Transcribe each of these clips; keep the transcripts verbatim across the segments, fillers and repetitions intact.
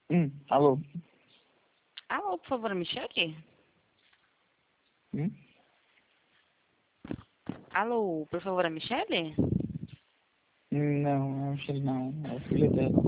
Hum, alô? Alô, por favor, Michele? Hum? Alô, por favor, a Michele? Não, acho que não. É o filho dela.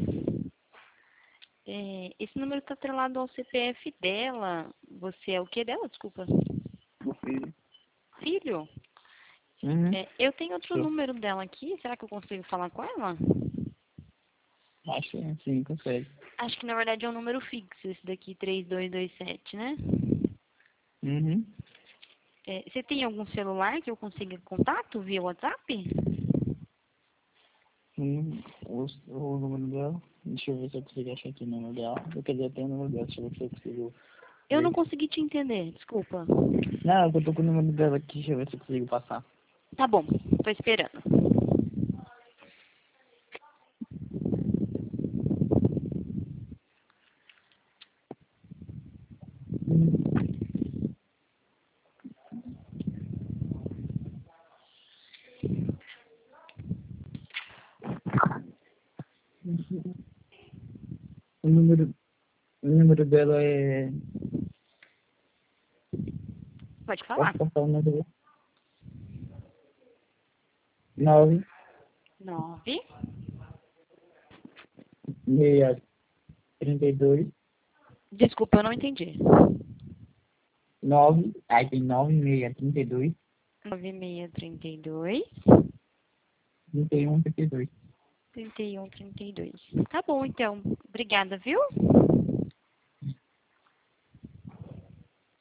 É, esse número está atrelado ao C P F dela. Você é o que dela? Desculpa. O filho. Filho? Uhum. É, eu tenho outro Sou. número dela aqui. Será que eu consigo falar com ela? Acho que sim, consegue. Acho que na verdade é um número fixo, esse daqui, três dois dois sete, né? Uhum. É, você tem algum celular que eu consiga contato via WhatsApp? Hum, o, o número dela. Deixa eu ver se eu consigo achar aqui o número dela. Eu queria ter o número dela, deixa eu ver se eu consigo Eu não ver. consegui te entender, desculpa. Não, eu tô com o número dela aqui, deixa eu ver se eu consigo passar. Tá bom, tô esperando. O número, o número dela é. Pode Posso falar. passar o número? nove Nove. seis trinta e dois. Desculpa, eu não entendi. nove Aí tem nove seis trinta e dois. Nove seis trinta e dois. trinta e um, trinta e dois. Trinta e um, trinta e dois. Tá bom, então. Obrigada, viu?